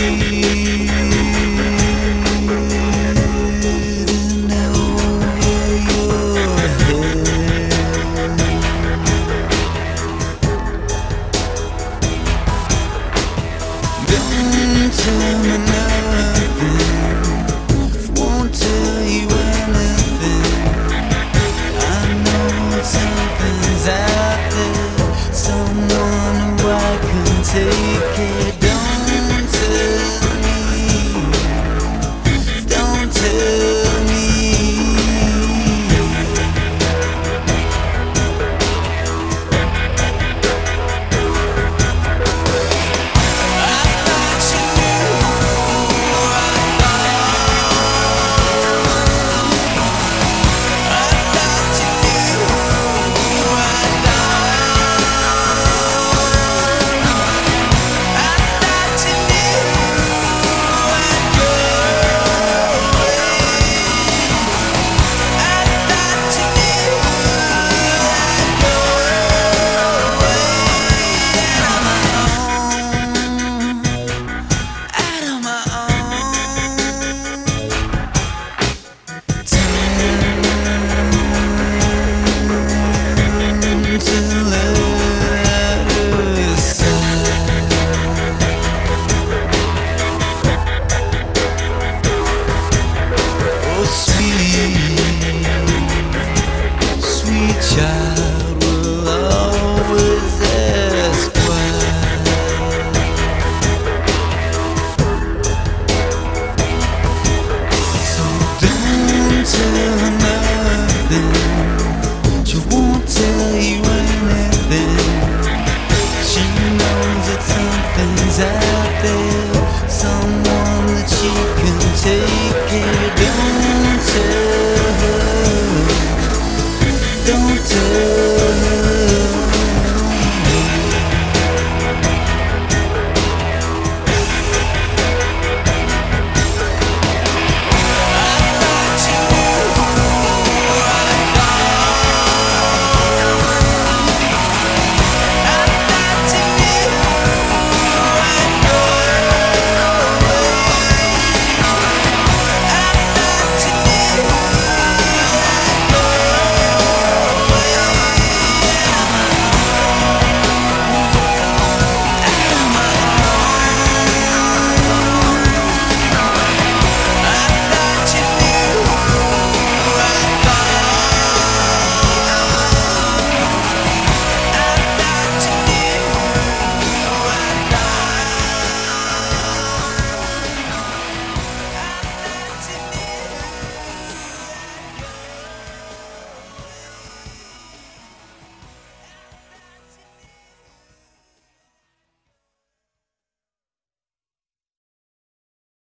Don't tell me nothing, won't tell you anything. I know something's out there, someone who I can take it. Don't tell me, don't tell me. Sweet child will always ask why. So don't tell her nothing, she won't tell you anything. She knows that something's out there, someone that she can take it. Don't tell her, don't tell her.